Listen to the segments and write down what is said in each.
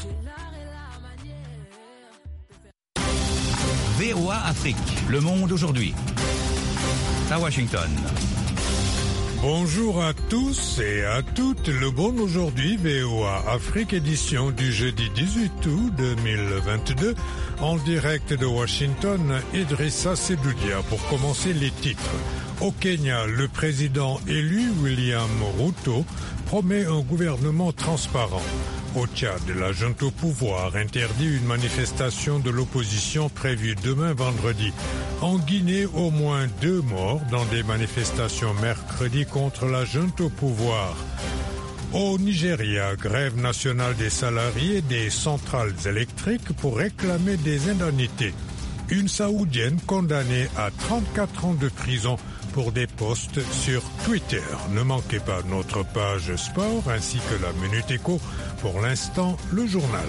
VOA Afrique, le monde aujourd'hui. À Washington. Bonjour à tous et à toutes. Le Bon aujourd'hui, VOA Afrique, édition du jeudi 18 août 2022. En direct de Washington, Idrissa Sedoudia pour commencer les titres. Au Kenya, le président élu, William Ruto, promet un gouvernement transparent. Au Tchad, la junte au pouvoir interdit une manifestation de l'opposition prévue demain vendredi. En Guinée, au moins 2 morts dans des manifestations mercredi contre la junte au pouvoir. Au Nigeria, grève nationale des salariés des centrales électriques pour réclamer des indemnités. Une Saoudienne condamnée à 34 ans de prison pour des posts sur Twitter. Ne manquez pas notre page sport ainsi que la Minute Éco. Pour l'instant, le journal.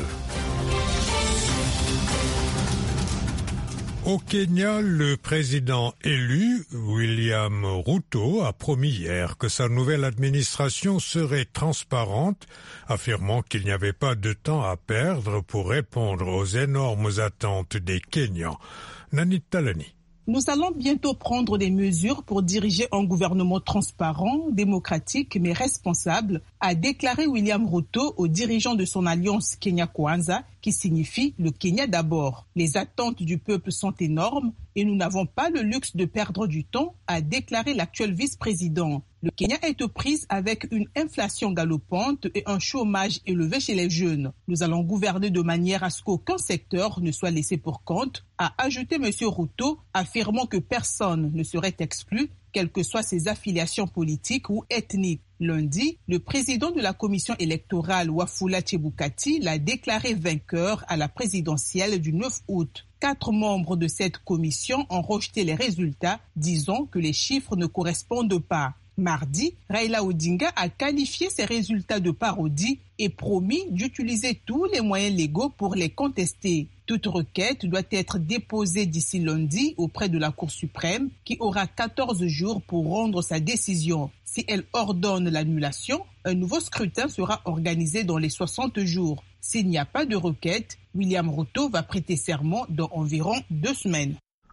Au Kenya, le président élu, William Ruto, a promis hier que sa nouvelle administration serait transparente, affirmant qu'il n'y avait pas de temps à perdre pour répondre aux énormes attentes des Kenyans. Nanit Talani. Nous allons bientôt prendre des mesures pour diriger un gouvernement transparent, démocratique mais responsable, a déclaré William Ruto aux dirigeants de son alliance Kenya Kwanza, qui signifie le Kenya d'abord. Les attentes du peuple sont énormes et nous n'avons pas le luxe de perdre du temps, a déclaré l'actuel vice-président. Le Kenya est aux prises avec une inflation galopante et un chômage élevé chez les jeunes. Nous allons gouverner de manière à ce qu'aucun secteur ne soit laissé pour compte, a ajouté M. Ruto, affirmant que personne ne serait exclu, quelles que soient ses affiliations politiques ou ethniques. Lundi, le président de la commission électorale, Wafula Chebukati, l'a déclaré vainqueur à la présidentielle du 9 août. 4 membres de cette commission ont rejeté les résultats, disant que les chiffres ne correspondent pas. Mardi, Raila Odinga a qualifié ces résultats de parodie et promis d'utiliser tous les moyens légaux pour les contester. Toute requête doit être déposée d'ici lundi auprès de la Cour suprême qui aura 14 jours pour rendre sa décision. Si elle ordonne l'annulation, un nouveau scrutin sera organisé dans les 60 jours. S'il n'y a pas de requête, William Ruto va prêter serment dans environ 2 semaines.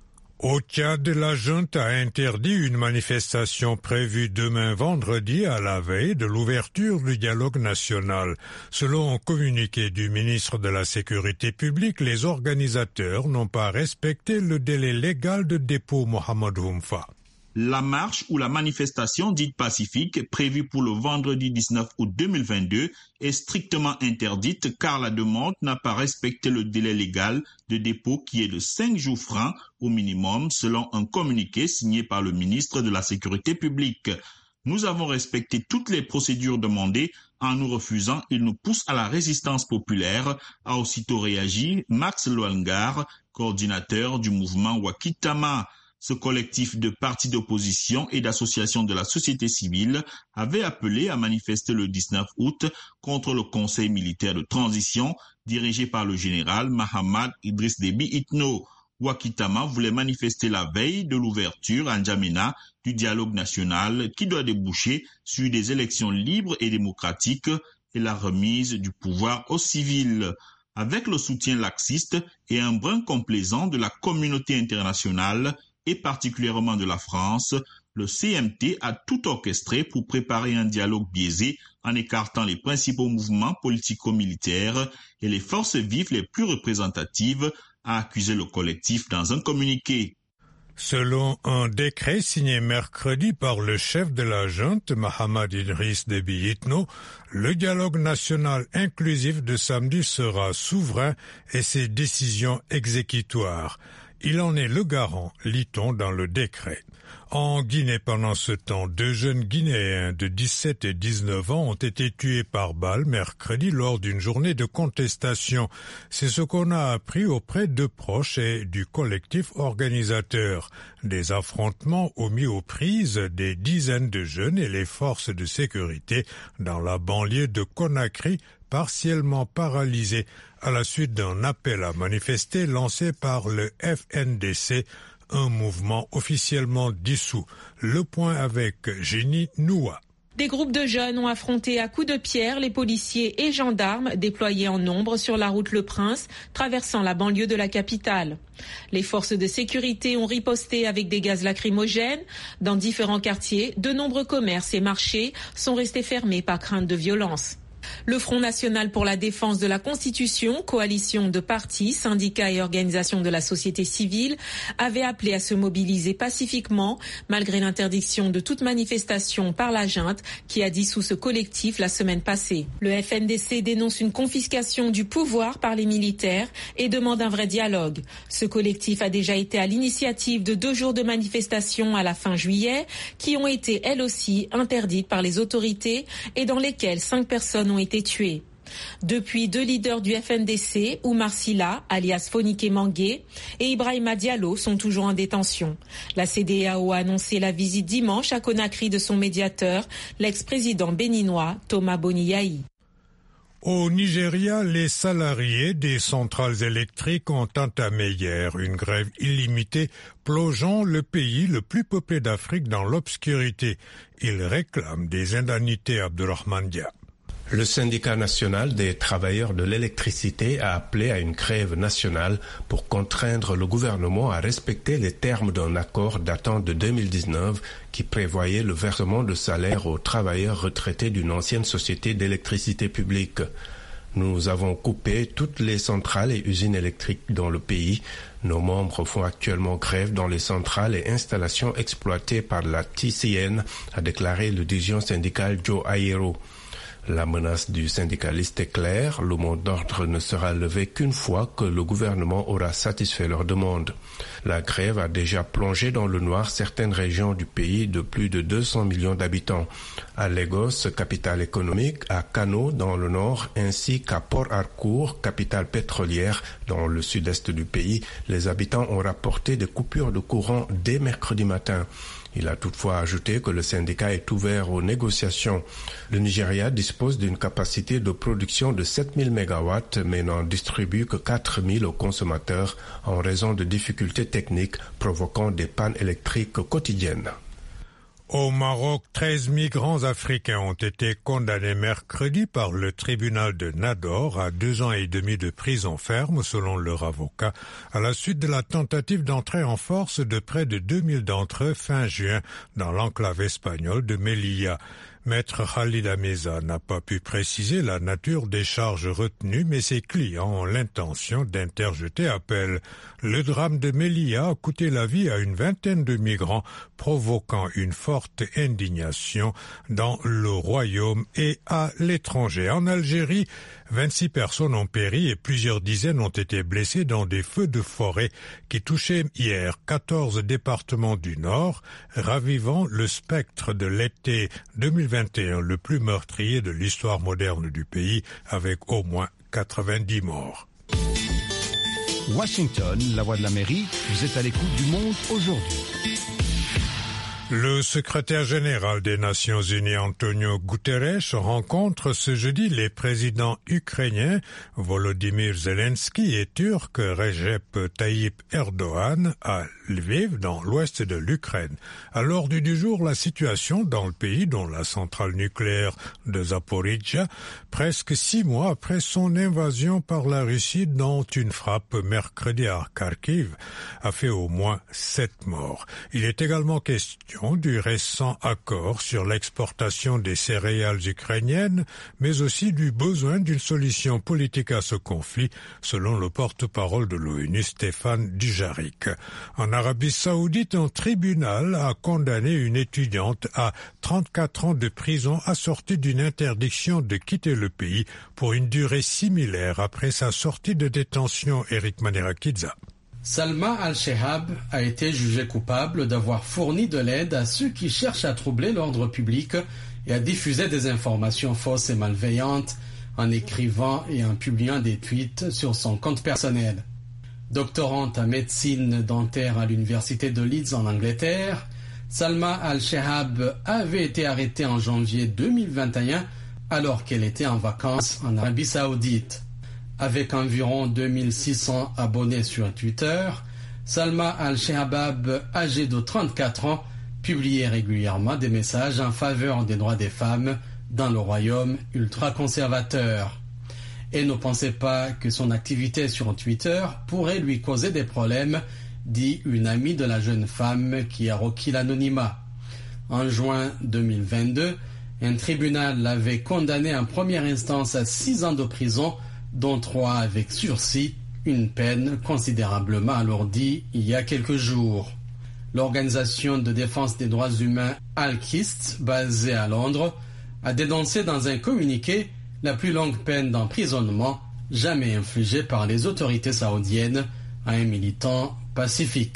Au Tchad, la junte a interdit une manifestation prévue demain vendredi à la veille de l'ouverture du dialogue national. Selon un communiqué du ministre de la Sécurité publique, les organisateurs n'ont pas respecté le délai légal de dépôt Mohamed Humfa. La marche ou la manifestation dite pacifique prévue pour le vendredi 19 août 2022 est strictement interdite car la demande n'a pas respecté le délai légal de dépôt qui est de 5 jours francs au minimum selon un communiqué signé par le ministre de la Sécurité publique. Nous avons respecté toutes les procédures demandées. En nous refusant, il nous pousse à la résistance populaire, a aussitôt réagi Max Loangar, coordinateur du mouvement Wakitama. Ce collectif de partis d'opposition et d'associations de la société civile avait appelé à manifester le 19 août contre le conseil militaire de transition dirigé par le général Mahamad Idriss Déby Itno. Wakitama voulait manifester la veille de l'ouverture à N'Djamena du dialogue national qui doit déboucher sur des élections libres et démocratiques et la remise du pouvoir aux civils. Avec le soutien laxiste et un brin complaisant de la communauté internationale, et particulièrement de la France, le CMT a tout orchestré pour préparer un dialogue biaisé en écartant les principaux mouvements politico-militaires et les forces vives les plus représentatives, a accusé le collectif dans un communiqué. Selon un décret signé mercredi par le chef de la junte, Mahamad Idriss Déby Itno, le dialogue national inclusif de samedi sera souverain et ses décisions exécutoires. Il en est le garant, lit-on dans le décret. En Guinée, pendant ce temps, 2 jeunes Guinéens de 17 et 19 ans ont été tués par balle mercredi lors d'une journée de contestation. C'est ce qu'on a appris auprès de proches et du collectif organisateur. Des affrontements ont mis aux prises des dizaines de jeunes et les forces de sécurité dans la banlieue de Conakry, partiellement paralysée à la suite d'un appel à manifester lancé par le FNDC, un mouvement officiellement dissous. Le point avec Jenny Noua. Des groupes de jeunes ont affronté à coups de pierre les policiers et gendarmes déployés en nombre sur la route Le Prince, traversant la banlieue de la capitale. Les forces de sécurité ont riposté avec des gaz lacrymogènes. Dans différents quartiers, de nombreux commerces et marchés sont restés fermés par crainte de violence. Le Front national pour la défense de la Constitution, coalition de partis, syndicats et organisations de la société civile, avait appelé à se mobiliser pacifiquement malgré l'interdiction de toute manifestation par la junte qui a dissous ce collectif la semaine passée. Le FNDC dénonce une confiscation du pouvoir par les militaires et demande un vrai dialogue. Ce collectif a déjà été à l'initiative de 2 jours de manifestations à la fin juillet qui ont été elles aussi interdites par les autorités et dans lesquelles 5 personnes ont été tués. Depuis, 2 leaders du FNDC, Oumar Silla, alias Fonike Mangué, et Ibrahima Diallo sont toujours en détention. La CEDEAO a annoncé la visite dimanche à Conakry de son médiateur, l'ex-président béninois Thomas Boniyahi. Au Nigeria, les salariés des centrales électriques ont entamé hier une grève illimitée, plongeant le pays le plus peuplé d'Afrique dans l'obscurité. Ils réclament des indemnités, Abdurrahman Dia. Le syndicat national des travailleurs de l'électricité a appelé à une grève nationale pour contraindre le gouvernement à respecter les termes d'un accord datant de 2019 qui prévoyait le versement de salaire aux travailleurs retraités d'une ancienne société d'électricité publique. Nous avons coupé toutes les centrales et usines électriques dans le pays. Nos membres font actuellement grève dans les centrales et installations exploitées par la TCN, a déclaré le dirigeant syndical Joe Ayero. La menace du syndicaliste est claire, le mot d'ordre ne sera levé qu'une fois que le gouvernement aura satisfait leurs demandes. La grève a déjà plongé dans le noir certaines régions du pays de plus de 200 millions d'habitants. À Lagos, capitale économique, à Kano dans le nord, ainsi qu'à Port Harcourt, capitale pétrolière dans le sud-est du pays, les habitants ont rapporté des coupures de courant dès mercredi matin. Il a toutefois ajouté que le syndicat est ouvert aux négociations. Le Nigeria dispose d'une capacité de production de 7000 MW, mais n'en distribue que 4000 aux consommateurs en raison de difficultés techniques provoquant des pannes électriques quotidiennes. Au Maroc, 13 migrants africains ont été condamnés mercredi par le tribunal de Nador à 2 ans et demi de prison ferme, selon leur avocat, à la suite de la tentative d'entrée en force de près de 2000 d'entre eux fin juin dans l'enclave espagnole de Melilla. Maître Khalid Ameza n'a pas pu préciser la nature des charges retenues, mais ses clients ont l'intention d'interjeter appel. Le drame de Melilla a coûté la vie à une vingtaine de migrants, provoquant une forte indignation dans le royaume et à l'étranger. En Algérie, 26 personnes ont péri et plusieurs dizaines ont été blessées dans des feux de forêt qui touchaient hier 14 départements du Nord, ravivant le spectre de l'été 2021, le plus meurtrier de l'histoire moderne du pays, avec au moins 90 morts. Washington, la voix de l'Amérique, vous êtes à l'écoute du Monde aujourd'hui. Le secrétaire général des Nations Unies, Antonio Guterres, rencontre ce jeudi les présidents ukrainiens Volodymyr Zelensky et turc Recep Tayyip Erdogan à Lviv, dans l'ouest de l'Ukraine. À l'ordre du jour, la situation dans le pays, dont la centrale nucléaire de Zaporizhzhia, presque 6 mois après son invasion par la Russie, dont une frappe mercredi à Kharkiv a fait au moins 7 morts. Il est également question du récent accord sur l'exportation des céréales ukrainiennes, mais aussi du besoin d'une solution politique à ce conflit, selon le porte-parole de l'ONU, Stéphane Dujarric. En Arabie Saoudite, un tribunal a condamné une étudiante à 34 ans de prison assortie d'une interdiction de quitter le pays pour une durée similaire après sa sortie de détention. Eric Manirakidza. Salma al-Shehab a été jugée coupable d'avoir fourni de l'aide à ceux qui cherchent à troubler l'ordre public et à diffuser des informations fausses et malveillantes en écrivant et en publiant des tweets sur son compte personnel. Doctorante en médecine dentaire à l'université de Leeds en Angleterre, Salma al-Shehab avait été arrêtée en janvier 2021 alors qu'elle était en vacances en Arabie Saoudite. Avec environ 2600 abonnés sur Twitter, Salma al-Shehab, âgée de 34 ans, publiait régulièrement des messages en faveur des droits des femmes dans le royaume ultra-conservateur. Et ne pensez pas que son activité sur Twitter pourrait lui causer des problèmes, dit une amie de la jeune femme qui a requis l'anonymat. En juin 2022, un tribunal l'avait condamné en première instance à 6 ans de prison, dont 3 avec sursis, une peine considérablement alourdie il y a quelques jours. L'organisation de défense des droits humains Al-Qist, basée à Londres, a dénoncé dans un communiqué la plus longue peine d'emprisonnement jamais infligée par les autorités saoudiennes à un militant pacifique.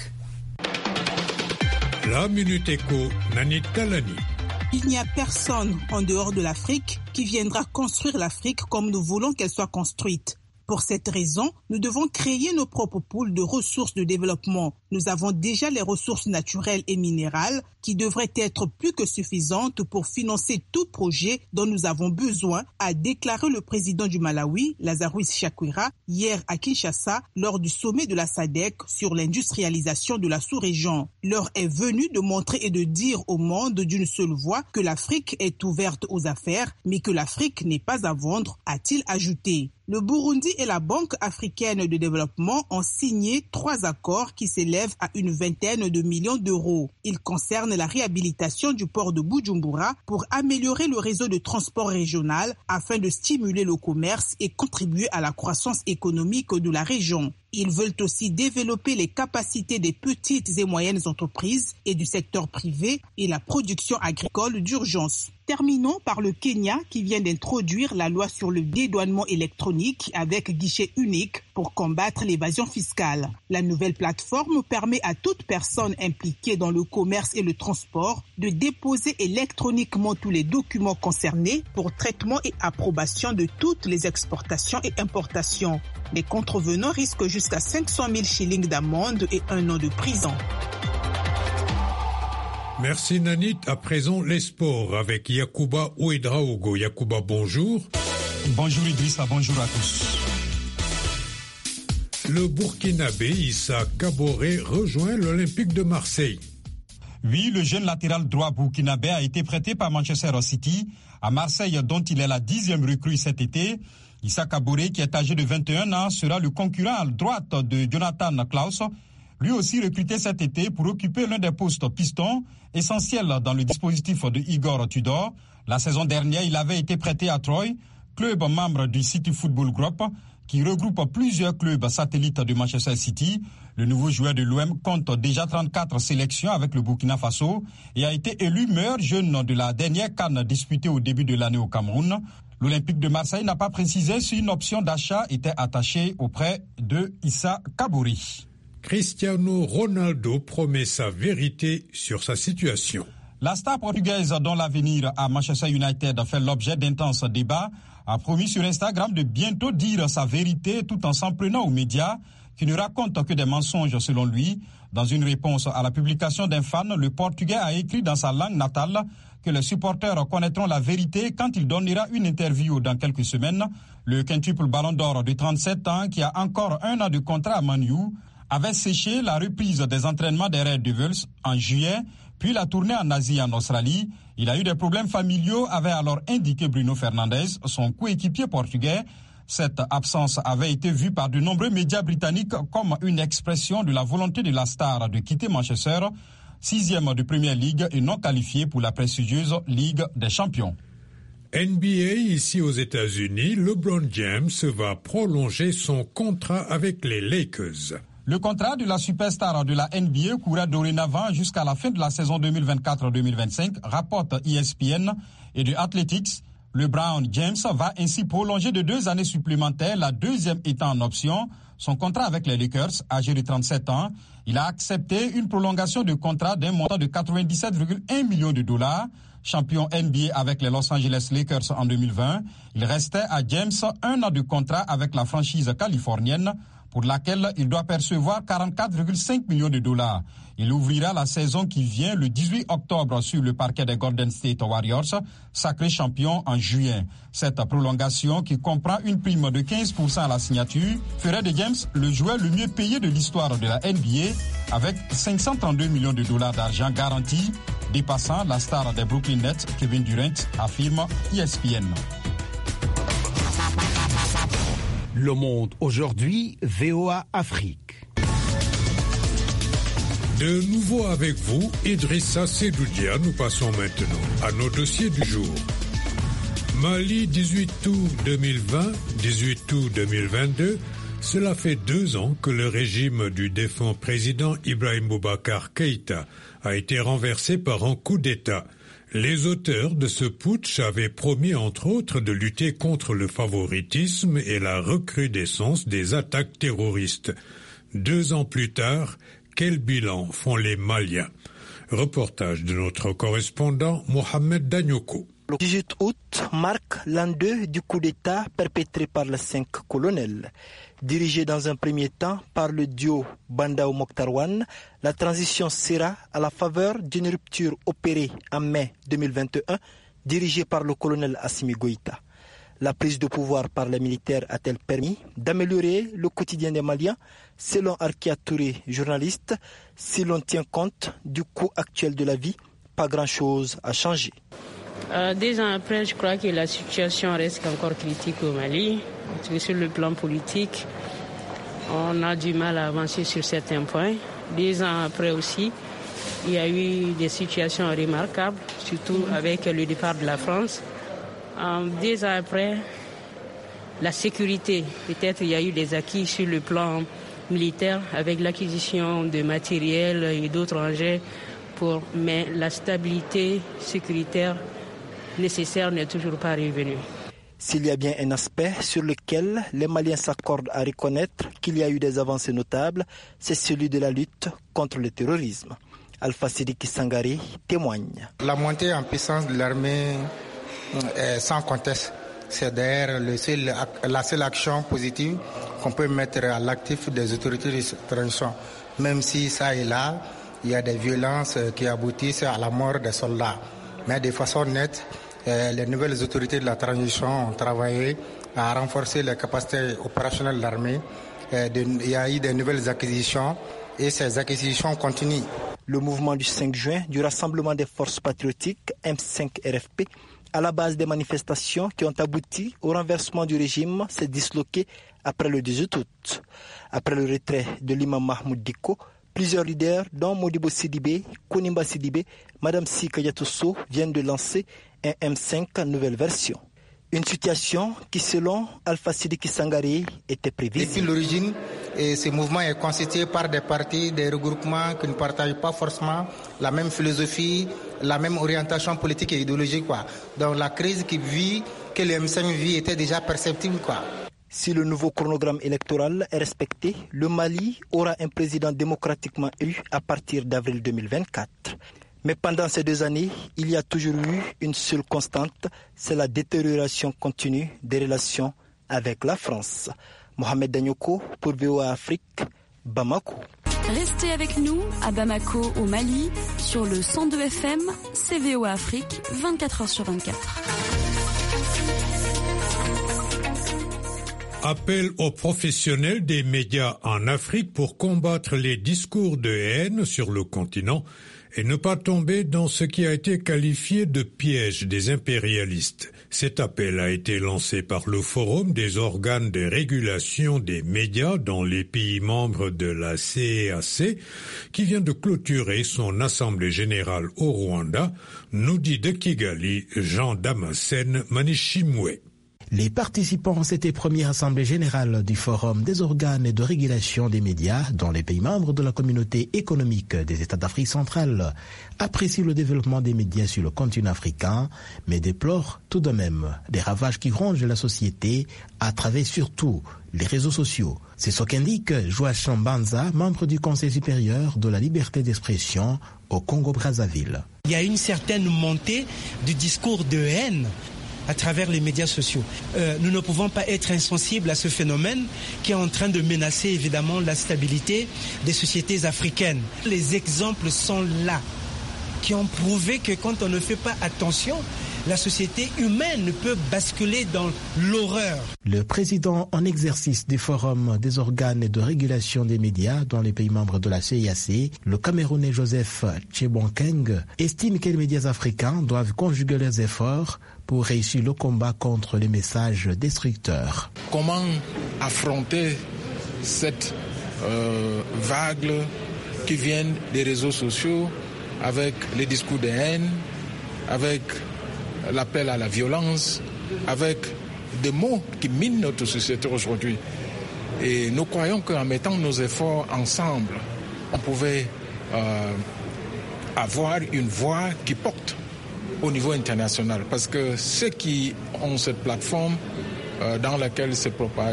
La Minute Éco, Nanit Talani. Il n'y a personne en dehors de l'Afrique qui viendra construire l'Afrique comme nous voulons qu'elle soit construite. Pour cette raison, nous devons créer nos propres pools de ressources de développement. Nous avons déjà les ressources naturelles et minérales qui devraient être plus que suffisantes pour financer tout projet dont nous avons besoin, a déclaré le président du Malawi, Lazarus Chakwera, hier à Kinshasa lors du sommet de la SADC sur l'industrialisation de la sous-région. L'heure est venue de montrer et de dire au monde d'une seule voix que l'Afrique est ouverte aux affaires, mais que l'Afrique n'est pas à vendre, a-t-il ajouté. Le Burundi et la Banque africaine de développement ont signé 3 accords qui s'élèvent à une vingtaine de millions d'euros. Ils concernent la réhabilitation du port de Bujumbura pour améliorer le réseau de transport régional afin de stimuler le commerce et contribuer à la croissance économique de la région. Ils veulent aussi développer les capacités des petites et moyennes entreprises et du secteur privé et la production agricole d'urgence. Terminons par le Kenya qui vient d'introduire la loi sur le dédouanement électronique avec guichet unique pour combattre l'évasion fiscale. La nouvelle plateforme permet à toute personne impliquée dans le commerce et le transport de déposer électroniquement tous les documents concernés pour traitement et approbation de toutes les exportations et importations. Les contrevenants risquent jusqu'à 500 000 shillings d'amende et 1 an de prison. Merci Nanit. À présent, les sports avec Yacouba Ouedraogo. Yacouba, bonjour. Bonjour Idrissa, bonjour à tous. Le Burkinabé Issa Kaboré rejoint l'Olympique de Marseille. Oui, le jeune latéral droit burkinabé a été prêté par Manchester City à Marseille, dont il est la 10e recrue cet été. Issa Kaboré, qui est âgé de 21 ans, sera le concurrent à droite de Jonathan Klaus, lui aussi recruté cet été pour occuper l'un des postes pistons essentiels dans le dispositif de Igor Tudor. La saison dernière, il avait été prêté à Troyes, club membre du City Football Group, qui regroupe plusieurs clubs satellites de Manchester City. Le nouveau joueur de l'OM compte déjà 34 sélections avec le Burkina Faso et a été élu meilleur jeune de la dernière CAN disputée au début de l'année au Cameroun. L'Olympique de Marseille n'a pas précisé si une option d'achat était attachée auprès de Issa Kaboré. Cristiano Ronaldo promet sa vérité sur sa situation. La star portugaise dont l'avenir à Manchester United fait l'objet d'intenses débats a promis sur Instagram de bientôt dire sa vérité tout en s'en prenant aux médias qui ne racontent que des mensonges selon lui. Dans une réponse à la publication d'un fan, le Portugais a écrit dans sa langue natale que les supporters connaîtront la vérité quand il donnera une interview dans quelques semaines. Le quintuple Ballon d'Or de 37 ans, qui a encore 1 an de contrat à Man U, avait séché la reprise des entraînements des Red Devils en juillet, puis la tournée en Asie et en Australie. Il a eu des problèmes familiaux, avait alors indiqué Bruno Fernandes, son coéquipier portugais. Cette absence avait été vue par de nombreux médias britanniques comme une expression de la volonté de la star de quitter Manchester, 6e de Premier League et non qualifié pour la prestigieuse Ligue des Champions. NBA, ici aux États-Unis, LeBron James va prolonger son contrat avec les Lakers. Le contrat de la superstar de la NBA courra dorénavant jusqu'à la fin de la saison 2024-2025, rapporte ESPN et de Athletics. LeBron James va ainsi prolonger de 2 années supplémentaires, la 2e étant en option, son contrat avec les Lakers, âgé de 37 ans. Il a accepté une prolongation de contrat d'un montant de 97,1 millions de dollars. Champion NBA avec les Los Angeles Lakers en 2020, il restait à James 1 an de contrat avec la franchise californienne, pour laquelle il doit percevoir 44,5 millions de dollars. Il ouvrira la saison qui vient le 18 octobre sur le parquet des Golden State Warriors, sacré champion en juin. Cette prolongation, qui comprend une prime de 15% à la signature, ferait de James le joueur le mieux payé de l'histoire de la NBA, avec 532 millions de dollars d'argent garantis dépassant la star des Brooklyn Nets, Kevin Durant, affirme ESPN. Le Monde aujourd'hui, VOA Afrique. De nouveau avec vous, Idrissa Sedoudia. Nous passons maintenant à nos dossiers du jour. Mali, 18 août 2020, 18 août 2022. Cela fait 2 ans que le régime du défunt président Ibrahim Boubacar Keïta a été renversé par un coup d'État. Les auteurs de ce putsch avaient promis entre autres de lutter contre le favoritisme et la recrudescence des attaques terroristes. 2 ans plus tard, quel bilan font les Maliens? Reportage de notre correspondant Mohamed Danyoko. Le 18 août marque l'an 2 du coup d'État perpétré par les 5 colonels. Dirigé dans un premier temps par le duo Bandao-Mokhtar-Wane, la transition sera à la faveur d'une rupture opérée en mai 2021, dirigée par le colonel Assimi Goïta. La prise de pouvoir par les militaires a-t-elle permis d'améliorer le quotidien des Maliens? Selon Arkia Touré, journaliste, si l'on tient compte du coût actuel de la vie, pas grand-chose a changé. 2 ans après, je crois que la situation reste encore critique au Mali. Sur le plan politique, on a du mal à avancer sur certains points. 2 ans après aussi, il y a eu des situations remarquables, surtout avec le départ de la France. 2 ans après, la sécurité, peut-être il y a eu des acquis sur le plan militaire avec l'acquisition de matériel et d'autres engins, mais la stabilité sécuritaire nécessaire n'est toujours pas revenue. S'il y a bien un aspect sur lequel les Maliens s'accordent à reconnaître qu'il y a eu des avancées notables, c'est celui de la lutte contre le terrorisme. Alpha Sidiki Sangare témoigne. La montée en puissance de l'armée est sans conteste. C'est d'ailleurs la seule action positive qu'on peut mettre à l'actif des autorités de transition. Même si ça et là, il y a des violences qui aboutissent à la mort des soldats. Mais de façon nette, les nouvelles autorités de la transition ont travaillé à renforcer les capacités opérationnelles de l'armée. Il y a eu des nouvelles acquisitions et ces acquisitions continuent. Le mouvement du 5 juin du Rassemblement des forces patriotiques M5-RFP, à la base des manifestations qui ont abouti au renversement du régime, s'est disloqué après le 18 août. Après le retrait de l'imam Mahmoud Dicko, plusieurs leaders, dont Modibo Sidibé, Konimba Sidibé, Madame Sika Yatousso, viennent de lancer un M5 nouvelle version. Une situation qui, selon Alpha Sidiki Sangare, était prévisible. Depuis l'origine, ce mouvement est constitué par des partis, des regroupements qui ne partagent pas forcément la même philosophie, la même orientation politique et idéologique. Donc la crise que le M5 vit était déjà perceptible. Si le nouveau chronogramme électoral est respecté, le Mali aura un président démocratiquement élu à partir d'avril 2024. Mais pendant ces 2 années, il y a toujours eu une seule constante, c'est la détérioration continue des relations avec la France. Mohamed Danyoko pour VOA Afrique, Bamako. Restez avec nous à Bamako au Mali sur le 102 FM, c'est VOA Afrique, 24h sur 24. Appel aux professionnels des médias en Afrique pour combattre les discours de haine sur le continent et ne pas tomber dans ce qui a été qualifié de piège des impérialistes. Cet appel a été lancé par le Forum des organes de régulation des médias dans les pays membres de la CEAC, qui vient de clôturer son assemblée générale au Rwanda, nous dit de Kigali Jean Damascène Manishimwe. Les participants à cette première assemblée générale du Forum des organes de régulation des médias dans les pays membres de la communauté économique des États d'Afrique centrale apprécient le développement des médias sur le continent africain, mais déplorent tout de même des ravages qui rongent la société à travers surtout les réseaux sociaux. C'est ce qu'indique Joachim Banza, membre du Conseil supérieur de la liberté d'expression au Congo-Brazzaville. Il y a une certaine montée du discours de haine à travers les médias sociaux. Nous ne pouvons pas être insensibles à ce phénomène qui est en train de menacer évidemment la stabilité des sociétés africaines. Les exemples sont là, qui ont prouvé que quand on ne fait pas attention, la société humaine peut basculer dans l'horreur. Le président en exercice du Forum des organes de régulation des médias dans les pays membres de la CIAC, le Camerounais Joseph Tchebonkeng, estime que les médias africains doivent conjuguer leurs efforts pour réussir le combat contre les messages destructeurs. Comment affronter cette vague qui vient des réseaux sociaux avec les discours de haine, avec l'appel à la violence, avec des mots qui minent notre société aujourd'hui. Et nous croyons qu'en mettant nos efforts ensemble, on pouvait avoir une voix qui porte au niveau international. Parce que ceux qui ont cette plateforme dans laquelle se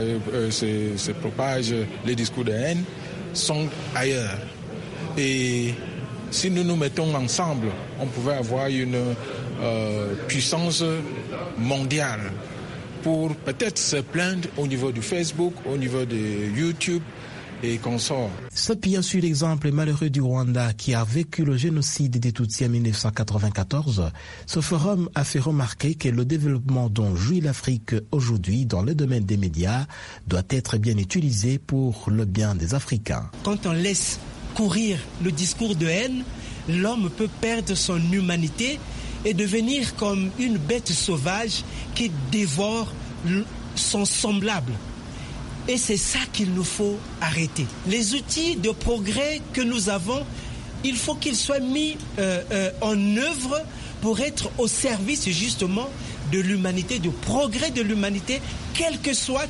propagent les discours de haine sont ailleurs. Et si nous nous mettons ensemble, on pouvait avoir une puissance mondiale pour peut-être se plaindre au niveau du Facebook, au niveau de YouTube et consorts. S'appuyant sur l'exemple malheureux du Rwanda qui a vécu le génocide des Tutsis en 1994, ce forum a fait remarquer que le développement dont jouit l'Afrique aujourd'hui dans le domaine des médias doit être bien utilisé pour le bien des Africains. Quand on laisse courir le discours de haine, l'homme peut perdre son humanité et devenir comme une bête sauvage qui dévore son semblable. Et c'est ça qu'il nous faut arrêter. Les outils de progrès que nous avons, il faut qu'ils soient mis en œuvre pour être au service justement de l'humanité, du progrès de l'humanité, quelles que soient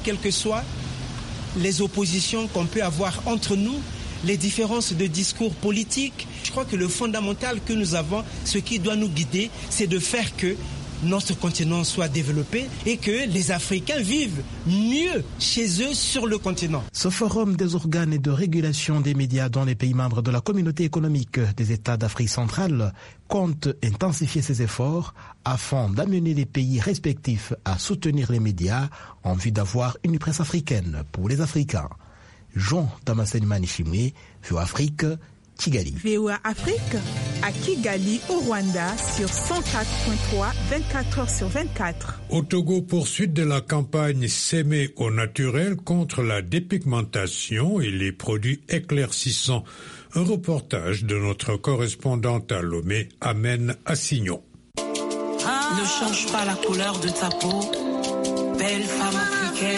les oppositions qu'on peut avoir entre nous, les différences de discours politiques. Je crois que le fondamental que nous avons, ce qui doit nous guider, c'est de faire que notre continent soit développé et que les Africains vivent mieux chez eux sur le continent. Ce forum des organes de régulation des médias dans les pays membres de la communauté économique des États d'Afrique centrale compte intensifier ses efforts afin d'amener les pays respectifs à soutenir les médias en vue d'avoir une presse africaine pour les Africains. Jean Damascene Manishimwe, VOA Afrique, Kigali. VOA Afrique, à Kigali, au Rwanda, sur 104.3, 24 heures sur 24. Au Togo, poursuite de la campagne S'aimer au naturel contre la dépigmentation et les produits éclaircissants. Un reportage de notre correspondante à Lomé, Amen Assignon. Ne change pas la couleur de ta peau, belle femme africaine.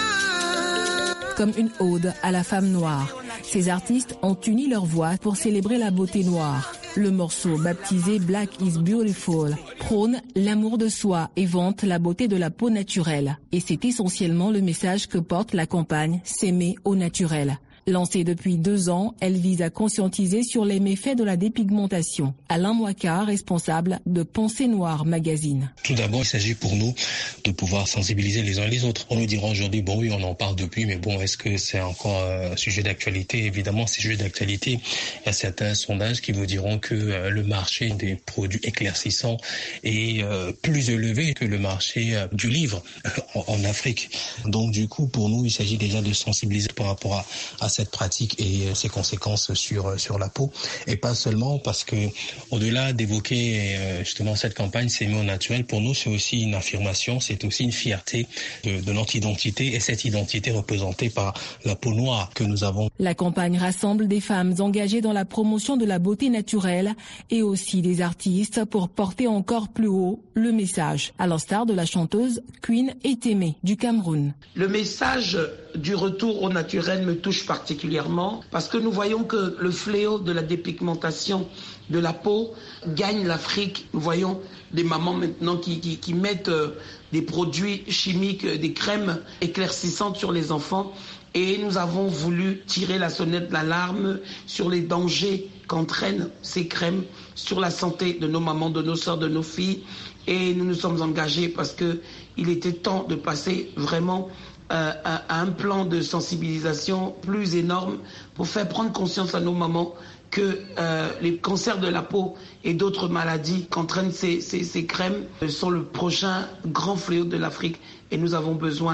Comme une ode à la femme noire. Ces artistes ont uni leur voix pour célébrer la beauté noire. Le morceau baptisé Black is Beautiful prône l'amour de soi et vante la beauté de la peau naturelle. Et c'est essentiellement le message que porte la campagne S'aimer au naturel. Lancée depuis 2 ans, elle vise à conscientiser sur les méfaits de la dépigmentation. Alain Mouaka, responsable de Pensée Noire Magazine. Tout d'abord, il s'agit pour nous de pouvoir sensibiliser les uns les autres. On nous dira aujourd'hui, bon oui, on en parle depuis, mais bon, est-ce que c'est encore un sujet d'actualité? Évidemment, c'est sujet d'actualité. Il y a certains sondages qui vous diront que le marché des produits éclaircissants est plus élevé que le marché du livre en Afrique. Donc du coup, pour nous, il s'agit déjà de sensibiliser par rapport à cette pratique et ses conséquences sur la peau, et pas seulement parce que au-delà d'évoquer justement cette campagne S'aimer au naturel, pour nous c'est aussi une affirmation, c'est aussi une fierté de notre identité, et cette identité représentée par la peau noire que nous avons. La campagne rassemble des femmes engagées dans la promotion de la beauté naturelle et aussi des artistes pour porter encore plus haut le message, à l'instar de la chanteuse Queen Etemeh du Cameroun. Le message du retour au naturel me touche particulièrement parce que nous voyons que le fléau de la dépigmentation de la peau gagne l'Afrique. Nous voyons des mamans maintenant qui mettent des produits chimiques, des crèmes éclaircissantes sur les enfants, et nous avons voulu tirer la sonnette d'alarme sur les dangers qu'entraînent ces crèmes sur la santé de nos mamans, de nos sœurs, de nos filles, et nous nous sommes engagés parce qu'il était temps de passer vraiment à un plan de sensibilisation plus énorme pour faire prendre conscience à nos mamans que les cancers de la peau et d'autres maladies qu'entraînent ces crèmes sont le prochain grand fléau de l'Afrique, et nous avons besoin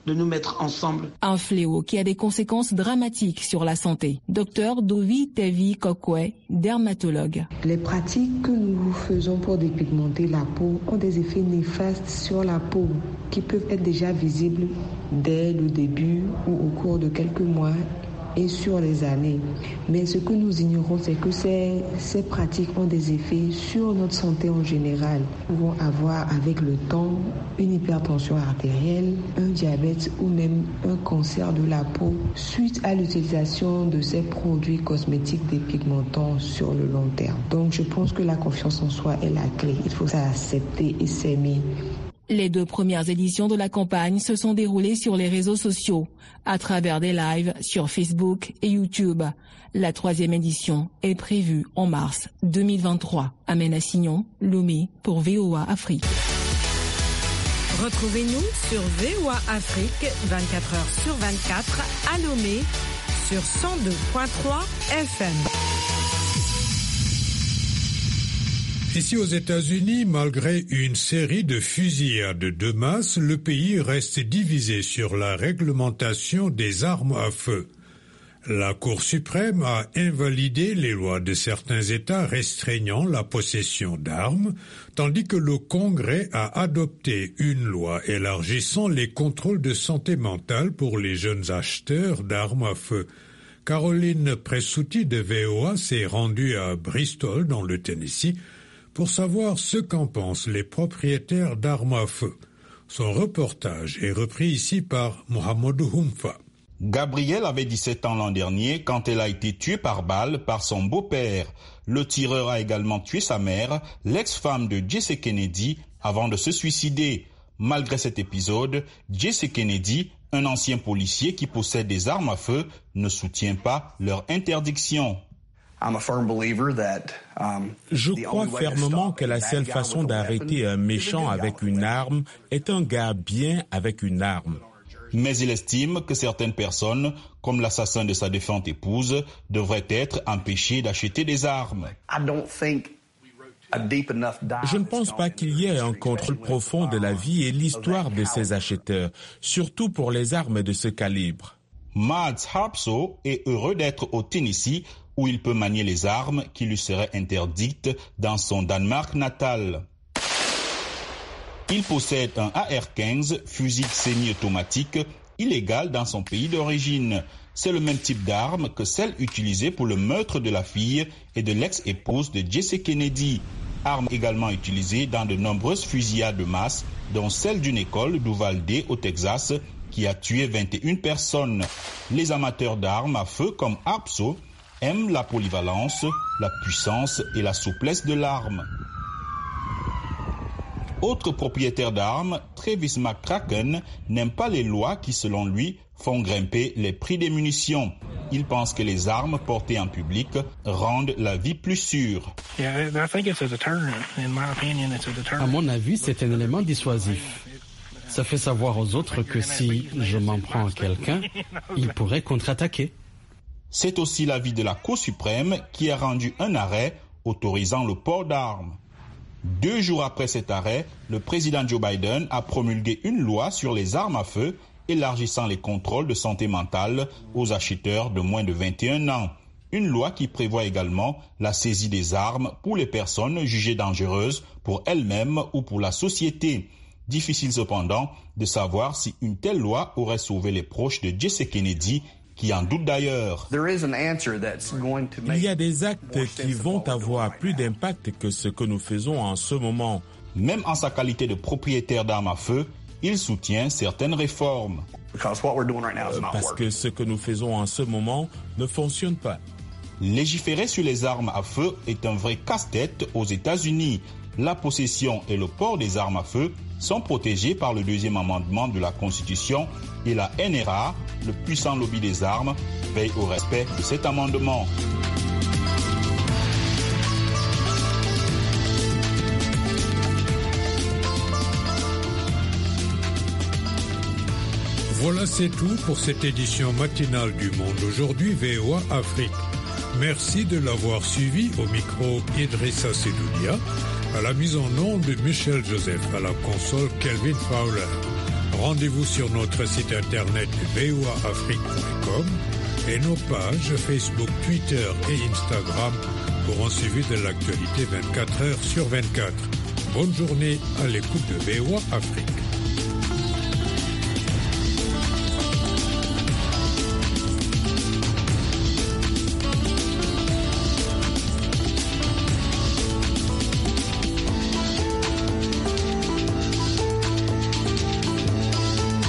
de nous mettre ensemble. Un fléau qui a des conséquences dramatiques sur la santé. Docteur Dovi Tevi Kokwe, dermatologue. Les pratiques que nous faisons pour dépigmenter la peau ont des effets néfastes sur la peau qui peuvent être déjà visibles dès le début ou au cours de quelques mois et sur les années. Mais ce que nous ignorons, c'est que ces pratiques ont des effets sur notre santé en général. Nous pouvons avoir avec le temps une hypertension artérielle, un diabète ou même un cancer de la peau suite à l'utilisation de ces produits cosmétiques dépigmentants sur le long terme. Donc je pense que la confiance en soi est la clé. Il faut s'accepter et s'aimer. Les 2 premières éditions de la campagne se sont déroulées sur les réseaux sociaux, à travers des lives sur Facebook et YouTube. La 3e édition est prévue en mars 2023. Amena Signon, Lomé pour VOA Afrique. Retrouvez-nous sur VOA Afrique 24h/24 à Lomé sur 102.3 FM. Ici aux États-Unis, malgré une série de fusillades de masse, le pays reste divisé sur la réglementation des armes à feu. La Cour suprême a invalidé les lois de certains États restreignant la possession d'armes, tandis que le Congrès a adopté une loi élargissant les contrôles de santé mentale pour les jeunes acheteurs d'armes à feu. Caroline Pressouti de VOA s'est rendue à Bristol, dans le Tennessee, pour savoir ce qu'en pensent les propriétaires d'armes à feu. Son reportage est repris ici par Mohamedou Humfa. Gabrielle avait 17 ans l'an dernier quand elle a été tuée par balle par son beau-père. Le tireur a également tué sa mère, l'ex-femme de Jesse Kennedy, avant de se suicider. Malgré cet épisode, Jesse Kennedy, un ancien policier qui possède des armes à feu, ne soutient pas leur interdiction. Je crois fermement que la seule façon d'arrêter un méchant avec une arme est un gars bien avec une arme. Mais il estime que certaines personnes, comme l'assassin de sa défunte épouse, devraient être empêchées d'acheter des armes. Je ne pense pas qu'il y ait un contrôle profond de la vie et l'histoire de ces acheteurs, surtout pour les armes de ce calibre. Mads Harpso est heureux d'être au Tennessee, où il peut manier les armes qui lui seraient interdites dans son Danemark natal. Il possède un AR-15, fusil semi-automatique, illégal dans son pays d'origine. C'est le même type d'arme que celle utilisée pour le meurtre de la fille et de l'ex-épouse de Jesse Kennedy. Arme également utilisée dans de nombreuses fusillades de masse, dont celle d'une école d'Uvalde au Texas, qui a tué 21 personnes. Les amateurs d'armes à feu comme Harpso aiment la polyvalence, la puissance et la souplesse de l'arme. Autre propriétaire d'armes, Travis McCracken, n'aime pas les lois qui, selon lui, font grimper les prix des munitions. Il pense que les armes portées en public rendent la vie plus sûre. À mon avis, c'est un élément dissuasif. Ça fait savoir aux autres que si je m'en prends à quelqu'un, il pourrait contre-attaquer. C'est aussi l'avis de la Cour suprême qui a rendu un arrêt autorisant le port d'armes. 2 jours après cet arrêt, le président Joe Biden a promulgué une loi sur les armes à feu, élargissant les contrôles de santé mentale aux acheteurs de moins de 21 ans. Une loi qui prévoit également la saisie des armes pour les personnes jugées dangereuses pour elles-mêmes ou pour la société. Difficile cependant de savoir si une telle loi aurait sauvé les proches de Jesse Kennedy, qui en doutent d'ailleurs. Il y a des actes qui vont avoir plus d'impact que ce que nous faisons en ce moment. Même en sa qualité de propriétaire d'armes à feu, il soutient certaines réformes. Parce que ce que nous faisons en ce moment ne fonctionne pas. Légiférer sur les armes à feu est un vrai casse-tête aux États-Unis. La possession et le port des armes à feu sont protégés par le 2e amendement de la Constitution et la NRA, le puissant lobby des armes, veille au respect de cet amendement. Voilà, c'est tout pour cette édition matinale du Monde aujourd'hui, VOA Afrique. Merci de l'avoir suivi. Au micro, Idrissa Sedoudia. À la mise en onde de Michel Joseph, à la console Kelvin Fowler. Rendez-vous sur notre site internet voaafrique.com et nos pages Facebook, Twitter et Instagram pour un suivi de l'actualité 24 heures sur 24. Bonne journée à l'écoute de VOA Afrique.